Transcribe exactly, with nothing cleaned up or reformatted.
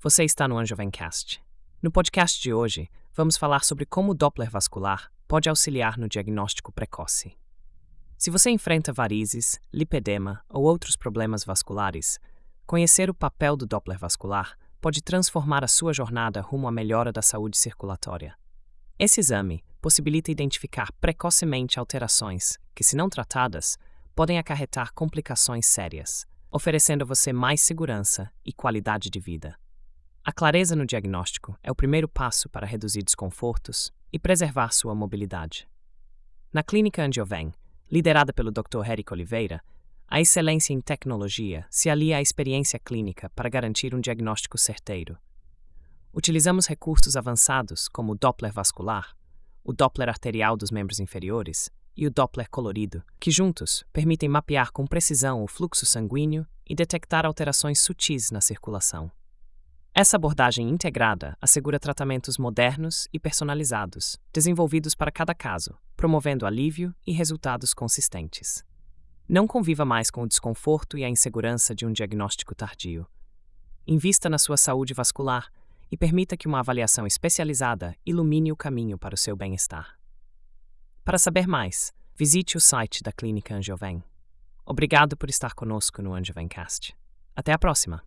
Você está no Angiovencast. No podcast de hoje, vamos falar sobre como o Doppler vascular pode auxiliar no diagnóstico precoce. Se você enfrenta varizes, lipedema ou outros problemas vasculares, conhecer o papel do Doppler vascular pode transformar a sua jornada rumo à melhora da saúde circulatória. Esse exame possibilita identificar precocemente alterações que, se não tratadas, podem acarretar complicações sérias, oferecendo a você mais segurança e qualidade de vida. A clareza no diagnóstico é o primeiro passo para reduzir desconfortos e preservar sua mobilidade. Na Clínica Angioven, liderada pelo doutor Érico Oliveira, a excelência em tecnologia se alia à experiência clínica para garantir um diagnóstico certeiro. Utilizamos recursos avançados como o Doppler vascular, o Doppler arterial dos membros inferiores e o Doppler colorido, que juntos permitem mapear com precisão o fluxo sanguíneo e detectar alterações sutis na circulação. Essa abordagem integrada assegura tratamentos modernos e personalizados, desenvolvidos para cada caso, promovendo alívio e resultados consistentes. Não conviva mais com o desconforto e a insegurança de um diagnóstico tardio. Invista na sua saúde vascular e permita que uma avaliação especializada ilumine o caminho para o seu bem-estar. Para saber mais, visite o site da Clínica Angioven. Obrigado por estar conosco no Angiovencast. Até a próxima!